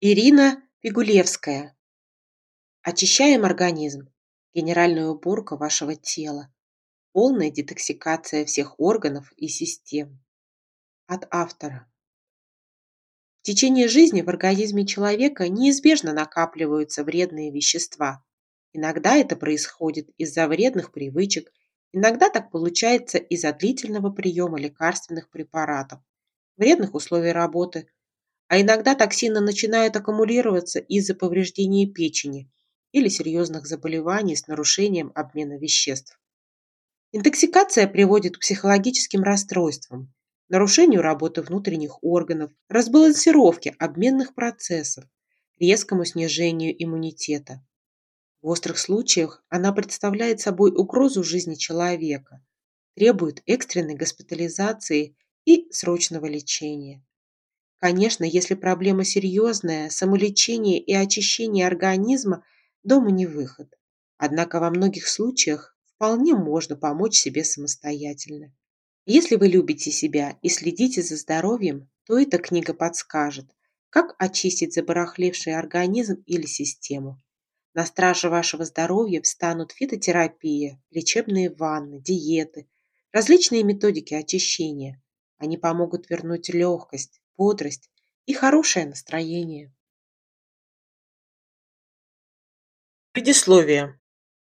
Ирина Пигулевская. Очищаем организм. Генеральная уборка вашего тела. Полная детоксикация всех органов и систем. От автора. В течение жизни в организме человека неизбежно накапливаются вредные вещества. Иногда это происходит из-за вредных привычек, иногда так получается из-за длительного приема лекарственных препаратов, вредных условий работы, а иногда токсины начинают аккумулироваться из-за повреждения печени или серьезных заболеваний с нарушением обмена веществ. Интоксикация приводит к психологическим расстройствам, нарушению работы внутренних органов, разбалансировке обменных процессов, резкому снижению иммунитета. В острых случаях она представляет собой угрозу жизни человека, требует экстренной госпитализации и срочного лечения. Конечно, если проблема серьезная, самолечение и очищение организма дома не выход. Однако во многих случаях вполне можно помочь себе самостоятельно. Если вы любите себя и следите за здоровьем, то эта книга подскажет, как очистить забарахливший организм или систему. На страже вашего здоровья встанут фитотерапия, лечебные ванны, диеты, различные методики очищения. Они помогут вернуть легкость, бодрость и хорошее настроение. Предисловие.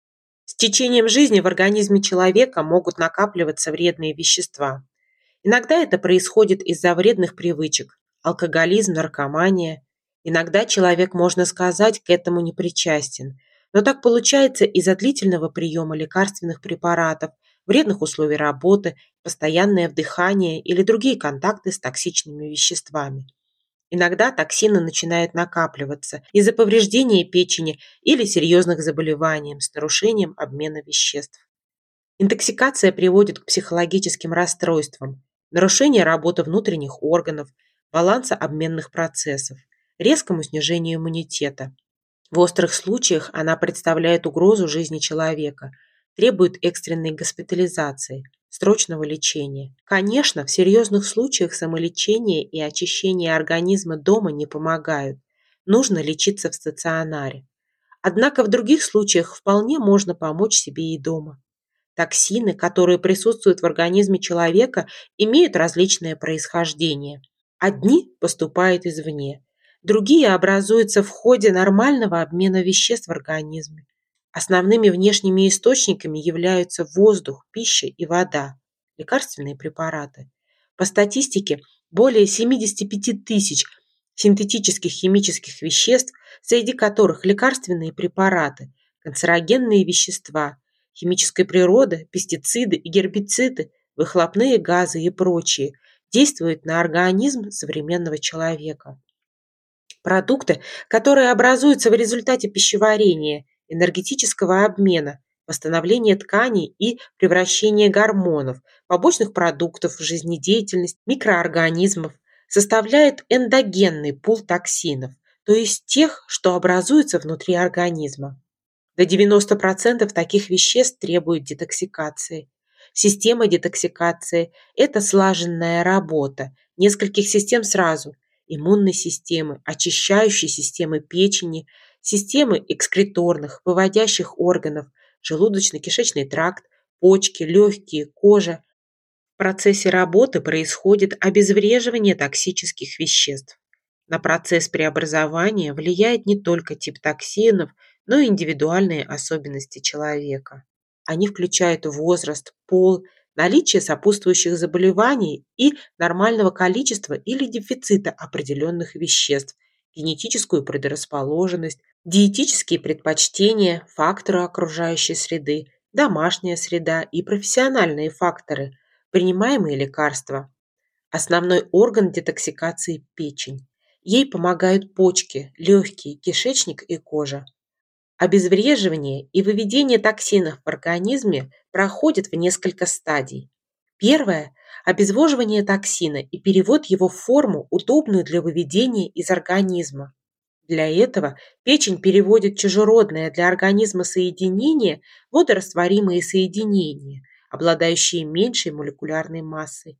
С течением жизни в организме человека могут накапливаться вредные вещества. Иногда это происходит из-за вредных привычек, алкоголизм, наркомания. Иногда человек, можно сказать, к этому не причастен. Но так получается из-за длительного приема лекарственных препаратов, вредных условий работы, постоянное вдыхание или другие контакты с токсичными веществами. Иногда токсины начинают накапливаться из-за повреждения печени или серьезных заболеваний с нарушением обмена веществ. Интоксикация приводит к психологическим расстройствам, нарушению работы внутренних органов, баланса обменных процессов, резкому снижению иммунитета. В острых случаях она представляет угрозу жизни человека, требует экстренной госпитализации, срочного лечения. Конечно, в серьезных случаях самолечение и очищение организма дома не помогают. Нужно лечиться в стационаре. Однако в других случаях вполне можно помочь себе и дома. Токсины, которые присутствуют в организме человека, имеют различное происхождение. Одни поступают извне, другие образуются в ходе нормального обмена веществ в организме. Основными внешними источниками являются воздух, пища и вода, лекарственные препараты. По статистике, более 75 тысяч синтетических химических веществ, среди которых лекарственные препараты, канцерогенные вещества, химической природы, пестициды и гербициды, выхлопные газы и прочие, действуют на организм современного человека. Продукты, которые образуются в результате пищеварения, энергетического обмена, восстановления тканей и превращения гормонов, побочных продуктов в жизнедеятельность микроорганизмов, составляют эндогенный пул токсинов, то есть тех, что образуются внутри организма. До 90% таких веществ требуют детоксикации. Система детоксикации – это слаженная работа нескольких систем сразу: иммунной системы, очищающей системы печени, системы экскреторных, выводящих органов, желудочно-кишечный тракт, почки, легкие, кожа. В процессе работы происходит обезвреживание токсических веществ. На процесс преобразования влияет не только тип токсинов, но и индивидуальные особенности человека. Они включают возраст, пол, наличие сопутствующих заболеваний и нормального количества или дефицита определенных веществ, генетическую предрасположенность, диетические предпочтения, факторы окружающей среды, домашняя среда и профессиональные факторы, принимаемые лекарства. Основной орган детоксикации – печень. Ей помогают почки, легкие, кишечник и кожа. Обезвреживание и выведение токсинов в организме проходит в несколько стадий. Первое – обезвоживание токсина и перевод его в форму, удобную для выведения из организма. Для этого печень переводит чужеродное для организма соединение в водорастворимые соединения, обладающие меньшей молекулярной массой.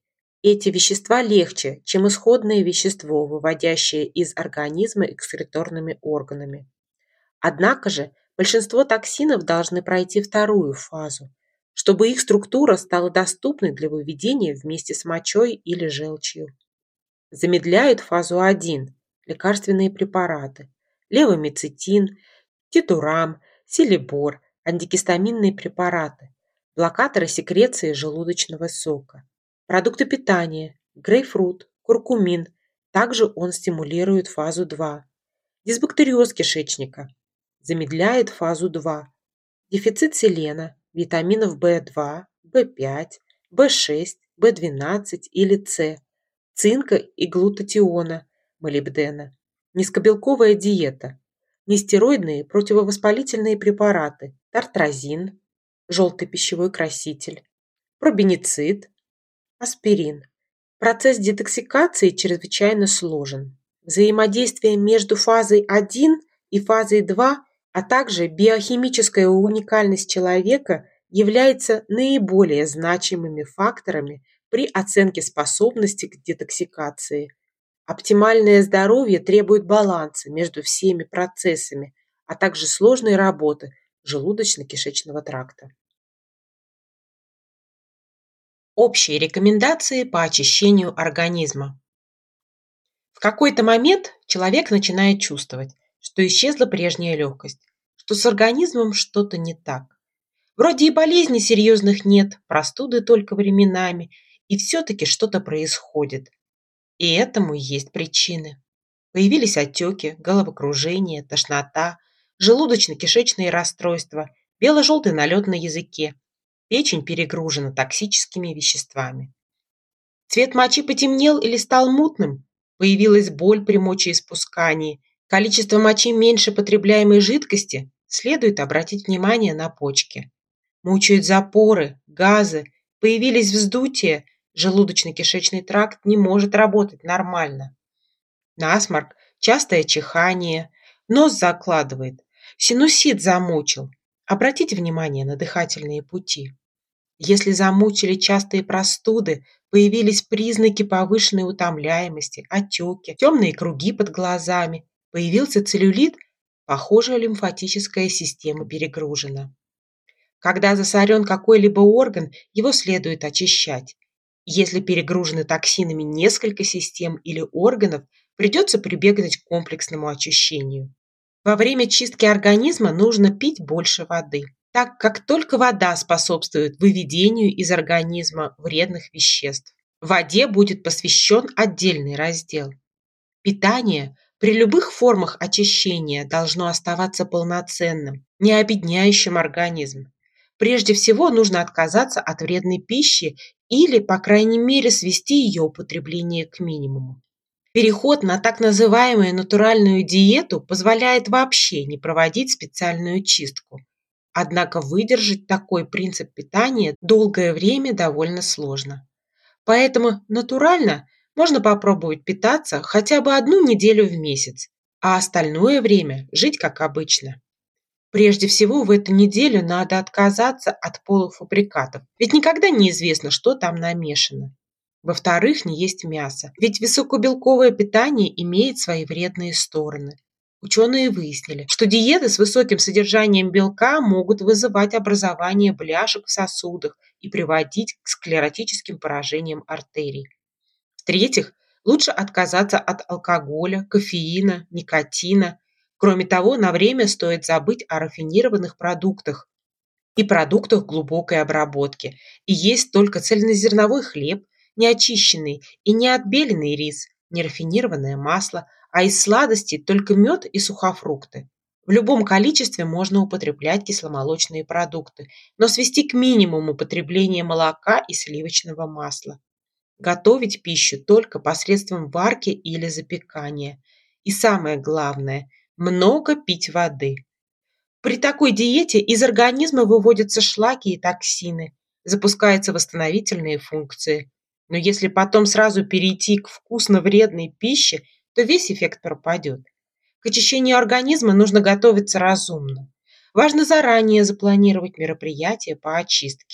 Эти вещества легче, чем исходное вещество, выводящее из организма экскреторными органами. Однако же большинство токсинов должны пройти вторую фазу, чтобы их структура стала доступной для выведения вместе с мочой или желчью. Замедляют фазу 1 лекарственные препараты, левомицетин, титурам, силибор, антигистаминные препараты, блокаторы секреции желудочного сока, продукты питания, грейпфрут, куркумин. Также он стимулирует фазу 2. Дисбактериоз кишечника. Замедляет фазу 2. Дефицит селена, витаминов В2, В5, В6, В12 или С, цинка и глутатиона, молибдена. Низкобелковая диета. Нестероидные противовоспалительные препараты, тартразин, желтый пищевой краситель, пробеницид, аспирин. Процесс детоксикации чрезвычайно сложен. Взаимодействие между фазой 1 и фазой 2, а также биохимическая уникальность человека являются наиболее значимыми факторами при оценке способности к детоксикации. Оптимальное здоровье требует баланса между всеми процессами, а также сложной работы желудочно-кишечного тракта. Общие рекомендации по очищению организма. В какой-то момент человек начинает чувствовать, что исчезла прежняя легкость, что с организмом что-то не так. Вроде и болезней серьезных нет, простуды только временами, и все-таки что-то происходит. И этому есть причины. Появились отеки, головокружение, тошнота, желудочно-кишечные расстройства, бело-желтый налет на языке. Печень перегружена токсическими веществами. Цвет мочи потемнел или стал мутным. Появилась боль при мочеиспускании. Количество мочи меньше потребляемой жидкости. Следует обратить внимание на почки. Мучают запоры, газы, появились вздутия. Желудочно-кишечный тракт не может работать нормально. Насморк, частое чихание, нос закладывает, синусит замучил. Обратите внимание на дыхательные пути. Если замучили частые простуды, появились признаки повышенной утомляемости, отеки, темные круги под глазами, появился целлюлит, похоже, лимфатическая система перегружена. Когда засорен какой-либо орган, его следует очищать. Если перегружены токсинами несколько систем или органов, придется прибегнуть к комплексному очищению. Во время чистки организма нужно пить больше воды, так как только вода способствует выведению из организма вредных веществ. Воде будет посвящен отдельный раздел. Питание при любых формах очищения должно оставаться полноценным, не обедняющим организм. Прежде всего нужно отказаться от вредной пищи или, по крайней мере, свести ее употребление к минимуму. Переход на так называемую натуральную диету позволяет вообще не проводить специальную чистку. Однако выдержать такой принцип питания долгое время довольно сложно. Поэтому натурально можно попробовать питаться хотя бы 1 неделю в месяц, а остальное время жить как обычно. Прежде всего, в эту неделю надо отказаться от полуфабрикатов, ведь никогда не известно, что там намешано. Во-вторых, не есть мясо, ведь высокобелковое питание имеет свои вредные стороны. Ученые выяснили, что диеты с высоким содержанием белка могут вызывать образование бляшек в сосудах и приводить к склеротическим поражениям артерий. В-третьих, лучше отказаться от алкоголя, кофеина, никотина. Кроме того, на время стоит забыть о рафинированных продуктах и продуктах глубокой обработки и есть только цельнозерновой хлеб, неочищенный и неотбеленный рис, нерафинированное масло, а из сладостей только мед и сухофрукты. В любом количестве можно употреблять кисломолочные продукты, но свести к минимуму потребление молока и сливочного масла. Готовить пищу только посредством варки или запекания. И самое главное, много пить воды. При такой диете из организма выводятся шлаки и токсины, запускаются восстановительные функции. Но если потом сразу перейти к вкусно-вредной пище, то весь эффект пропадет. К очищению организма нужно готовиться разумно. Важно заранее запланировать мероприятия по очистке,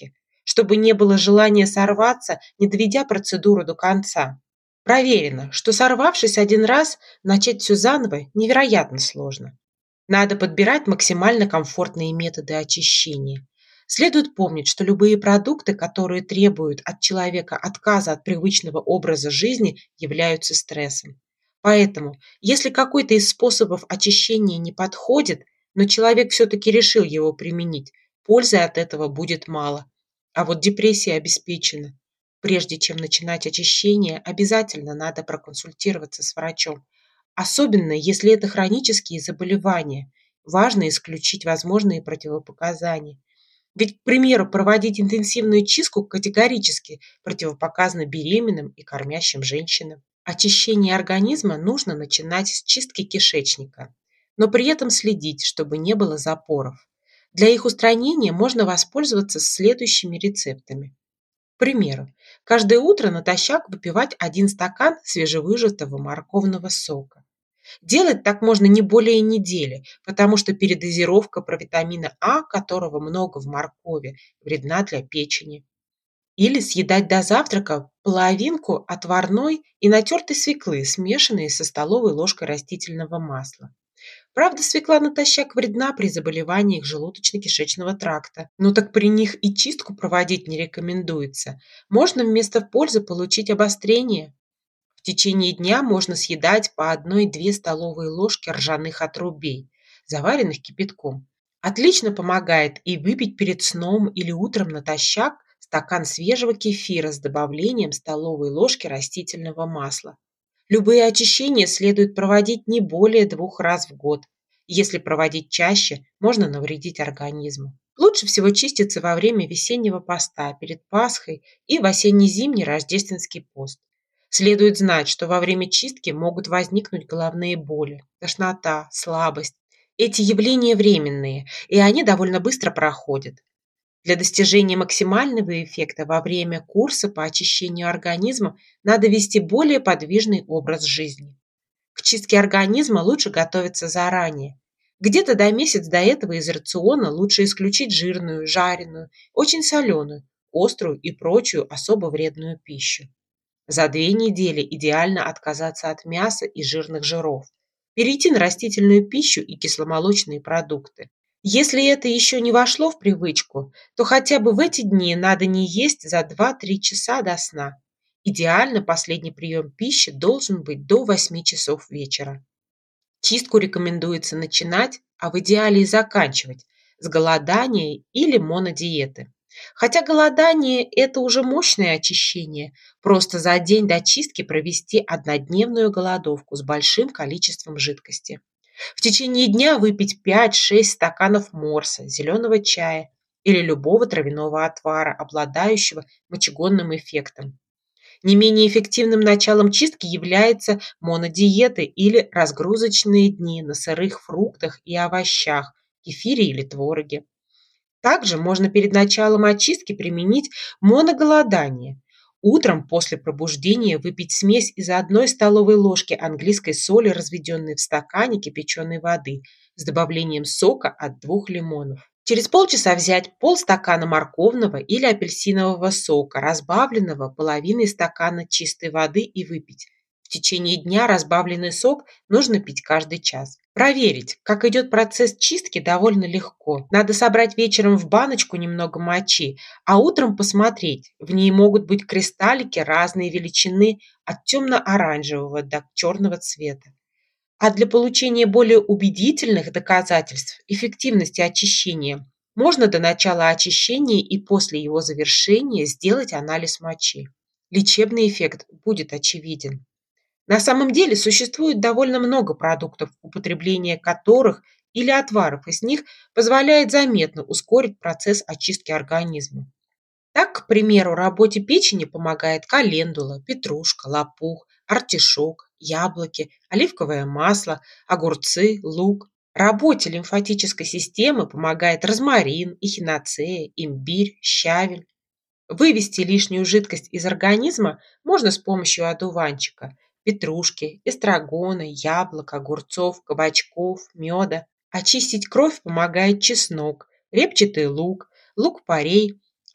чтобы не было желания сорваться, не доведя процедуру до конца. Проверено, что сорвавшись один раз, начать все заново невероятно сложно. Надо подбирать максимально комфортные методы очищения. Следует помнить, что любые продукты, которые требуют от человека отказа от привычного образа жизни, являются стрессом. Поэтому, если какой-то из способов очищения не подходит, но человек все-таки решил его применить, пользы от этого будет мало. А вот депрессия обеспечена. Прежде чем начинать очищение, обязательно надо проконсультироваться с врачом. Особенно, если это хронические заболевания. Важно исключить возможные противопоказания. Ведь, к примеру, проводить интенсивную чистку категорически противопоказано беременным и кормящим женщинам. Очищение организма нужно начинать с чистки кишечника, но при этом следить, чтобы не было запоров. Для их устранения можно воспользоваться следующими рецептами. К примеру, каждое утро натощак выпивать 1 стакан свежевыжатого морковного сока. Делать так можно не более недели, потому что передозировка провитамина А, которого много в моркови, вредна для печени. Или съедать до завтрака половинку отварной и натертой свеклы, смешанной со столовой ложкой растительного масла. Правда, свекла натощак вредна при заболеваниях желудочно-кишечного тракта. Но так при них и чистку проводить не рекомендуется. Можно вместо пользы получить обострение. В течение дня можно съедать по 1–2 столовые ложки ржаных отрубей, заваренных кипятком. Отлично помогает и выпить перед сном или утром натощак стакан свежего кефира с добавлением столовой ложки растительного масла. Любые очищения следует проводить не более 2 раз в год. Если проводить чаще, можно навредить организму. Лучше всего чиститься во время весеннего поста, перед Пасхой и в осенне-зимний рождественский пост. Следует знать, что во время чистки могут возникнуть головные боли, тошнота, слабость. Эти явления временные, и они довольно быстро проходят. Для достижения максимального эффекта во время курса по очищению организма надо вести более подвижный образ жизни. К чистке организма лучше готовиться заранее. Где-то до месяца до этого из рациона лучше исключить жирную, жареную, очень соленую, острую и прочую особо вредную пищу. За 2 недели идеально отказаться от мяса и жирных жиров, перейти на растительную пищу и кисломолочные продукты. Если это еще не вошло в привычку, то хотя бы в эти дни надо не есть за 2–3 часа до сна. Идеально последний прием пищи должен быть до 8 часов вечера. Чистку рекомендуется начинать, а в идеале и заканчивать, с голодания или монодиеты. Хотя голодание– это уже мощное очищение, просто за день до чистки провести однодневную голодовку с большим количеством жидкости. В течение дня выпить 5–6 стаканов морса, зеленого чая или любого травяного отвара, обладающего мочегонным эффектом. Не менее эффективным началом чистки является монодиеты или разгрузочные дни на сырых фруктах и овощах, кефире или твороге. Также можно перед началом очистки применить моноголодание. Утром после пробуждения выпить смесь из 1 столовой ложки английской соли, разведенной в стакане кипяченой воды, с добавлением сока от 2 лимонов. Через полчаса взять полстакана морковного или апельсинового сока, разбавленного половиной стакана чистой воды, и выпить. В течение дня разбавленный сок нужно пить каждый час. Проверить, как идет процесс чистки, довольно легко. Надо собрать вечером в баночку немного мочи, а утром посмотреть. В ней могут быть кристаллики разной величины от темно-оранжевого до черного цвета. А для получения более убедительных доказательств эффективности очищения можно до начала очищения и после его завершения сделать анализ мочи. Лечебный эффект будет очевиден. На самом деле существует довольно много продуктов, употребление которых или отваров из них позволяет заметно ускорить процесс очистки организма. Так, к примеру, работе печени помогает календула, петрушка, лопух, артишок, яблоки, оливковое масло, огурцы, лук. Работе лимфатической системы помогает розмарин, эхиноцея, имбирь, щавель. Вывести лишнюю жидкость из организма можно с помощью одуванчика, петрушки, эстрагона, яблок, огурцов, кабачков, меда. Очистить кровь помогает чеснок, репчатый лук, лук-порей,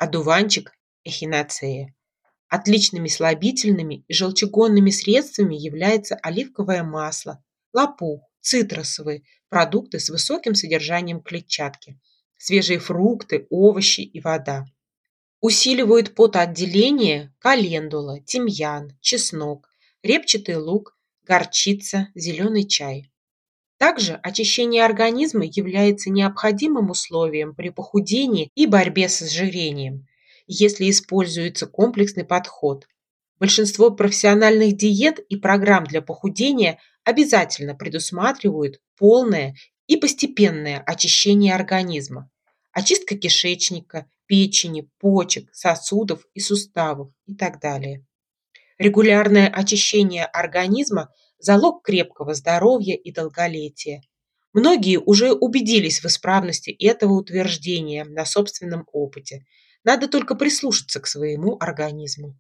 одуванчик, эхиноцея. Отличными слабительными и желчегонными средствами является оливковое масло, лопух, цитрусовые продукты с высоким содержанием клетчатки, свежие фрукты, овощи и вода. Усиливают потоотделение календула, тимьян, чеснок, репчатый лук, горчица, зеленый чай. Также очищение организма является необходимым условием при похудении и борьбе с ожирением, если используется комплексный подход. Большинство профессиональных диет и программ для похудения обязательно предусматривают полное и постепенное очищение организма, очистка кишечника, печени, почек, сосудов и суставов и так далее. Регулярное очищение организма – залог крепкого здоровья и долголетия. Многие уже убедились в исправности этого утверждения на собственном опыте. Надо только прислушаться к своему организму.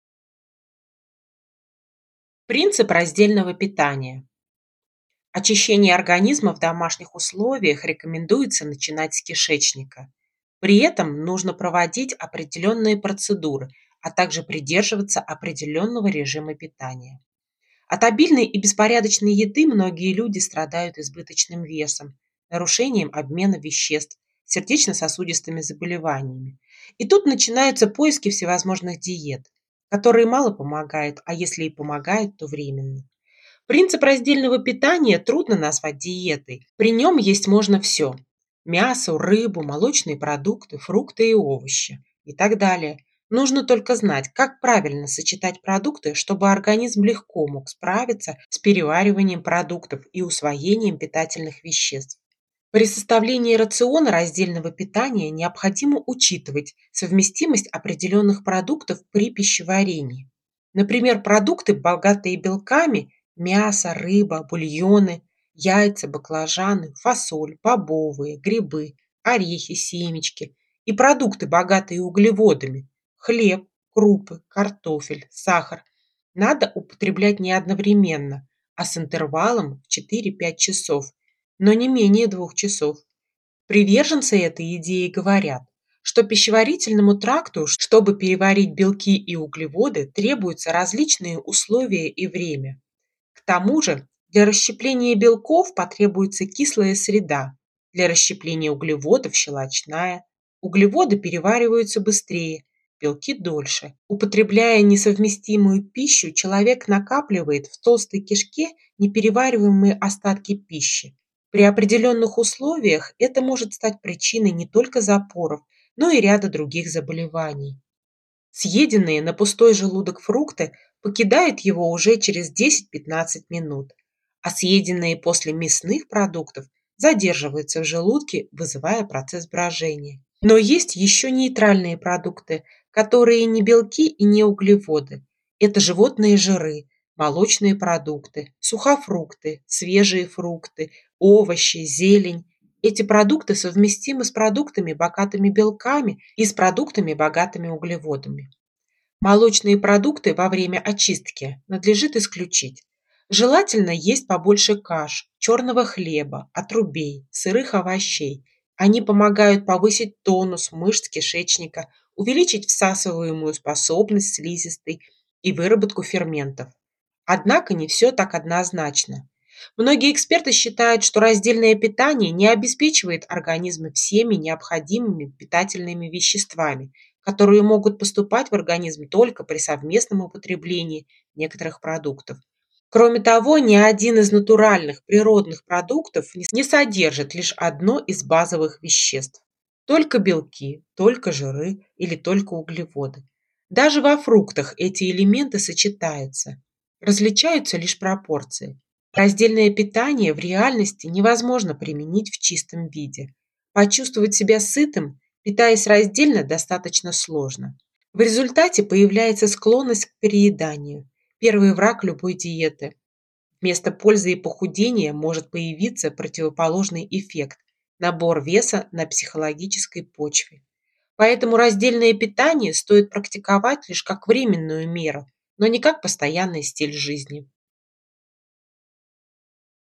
Принцип раздельного питания. Очищение организма в домашних условиях рекомендуется начинать с кишечника. При этом нужно проводить определенные процедуры, а также придерживаться определенного режима питания. От обильной и беспорядочной еды многие люди страдают избыточным весом, нарушением обмена веществ, сердечно-сосудистыми заболеваниями. И тут начинаются поиски всевозможных диет, которые мало помогают, а если и помогают, то временно. Принцип раздельного питания трудно назвать диетой. При нем есть можно все: мясо, рыбу, молочные продукты, фрукты и овощи и так далее. Нужно только знать, как правильно сочетать продукты, чтобы организм легко мог справиться с перевариванием продуктов и усвоением питательных веществ. При составлении рациона раздельного питания необходимо учитывать совместимость определенных продуктов при пищеварении. Например, продукты, богатые белками – мясо, рыба, бульоны, яйца, баклажаны, фасоль, бобовые, грибы, орехи, семечки и продукты, богатые углеводами – хлеб, крупы, картофель, сахар – надо употреблять не одновременно, а с интервалом в 4-5 часов, но не менее 2 часов. Приверженцы этой идеи говорят, что пищеварительному тракту, чтобы переварить белки и углеводы, требуются различные условия и время. К тому же, для расщепления белков потребуется кислая среда, для расщепления углеводов – щелочная. Углеводы перевариваются быстрее, белки дольше. Употребляя несовместимую пищу, человек накапливает в толстой кишке неперевариваемые остатки пищи. При определенных условиях это может стать причиной не только запоров, но и ряда других заболеваний. Съеденные на пустой желудок фрукты покидают его уже через 10-15 минут, а съеденные после мясных продуктов задерживаются в желудке, вызывая процесс брожения. Но есть еще нейтральные продукты, которые не белки и не углеводы. Это животные жиры, молочные продукты, сухофрукты, свежие фрукты, овощи, зелень. Эти продукты совместимы с продуктами, богатыми белками, и с продуктами, богатыми углеводами. Молочные продукты во время очистки надлежит исключить. Желательно есть побольше каш, черного хлеба, отрубей, сырых овощей. Они помогают повысить тонус мышц кишечника, увеличить всасываемую способность слизистой и выработку ферментов. Однако не все так однозначно. Многие эксперты считают, что раздельное питание не обеспечивает организм всеми необходимыми питательными веществами, которые могут поступать в организм только при совместном употреблении некоторых продуктов. Кроме того, ни один из натуральных природных продуктов не содержит лишь одно из базовых веществ. Только белки, только жиры или только углеводы. Даже во фруктах эти элементы сочетаются. Различаются лишь пропорции. Раздельное питание в реальности невозможно применить в чистом виде. Почувствовать себя сытым, питаясь раздельно, достаточно сложно. В результате появляется склонность к перееданию. Первый враг любой диеты. Вместо пользы и похудения может появиться противоположный эффект – набор веса на психологической почве. Поэтому раздельное питание стоит практиковать лишь как временную меру, но не как постоянный стиль жизни.